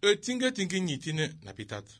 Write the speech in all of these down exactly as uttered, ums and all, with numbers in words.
Etinge tingi nyitine na pitatu.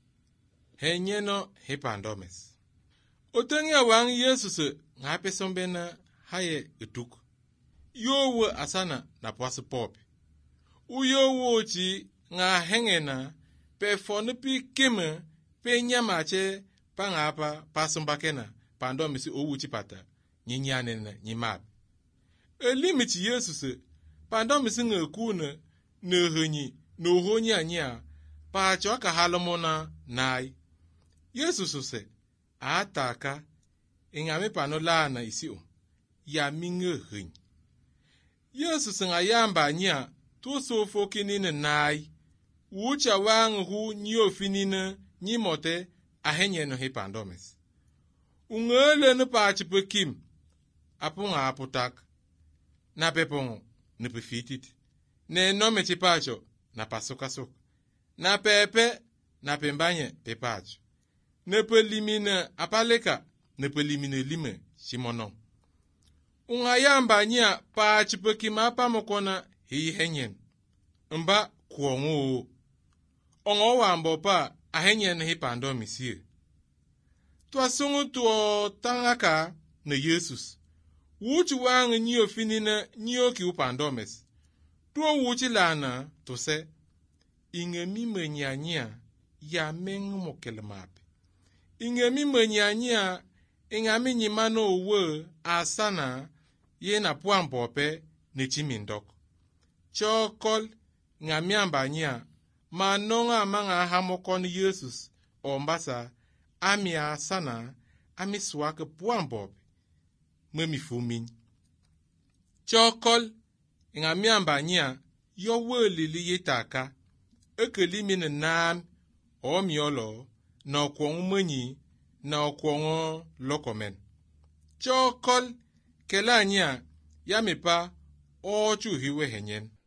Henyeno hepandomes. Otenge wang Yesus ngape sombena haye etuk. Yowe asana na pwase pope. Uyowo chi nga hengena pe fonupi kime pe nyamache pa ngapa pasumbakena pandomisi owuchi pata nyinyanena nyimab. Elimichi Yesus pandomisi ngekune nehenyi nohonyi anya pa choka halomona nai. Yesus se ataka ingame panola na isio ya minge henyi. Yesus nga yamba anya tu sofo kinine nai ucha wang hu nyo finine nyimote ahenye no hipandomes. Ungele no pachipe kim apunga aputak na pepongo ne pefitit ne nome chipacho na pasuka sok na pepe na pembanye pepacho ne pelimine apaleka ne pelimine lime shimono. Unga yamba nya pachipe kim apamokona hi henyen mba kuongo ongo wambo pa ahenyen hipando misie. Twasungu tuo tangaka na Yesus. Wuchi wang nyo finina nyo ki upandomes. Tuo wuchi lana to se inge mi menyanya ya meng mokelemape. Inge mi menyanya inga mi nyimano uwe asana ye na puampope ne chimindok. Chokol nga miamba nya manonga manga hamokon Yesus ombasa amia sana amiswake puambobe memi fumin. Chokol nga miamba nya yowe lili yitaka ekeli mine nam omiolo na okwongu mwenyi na okwongu lokomen. Chokol kela nya yamipa ochu hiwe henyen.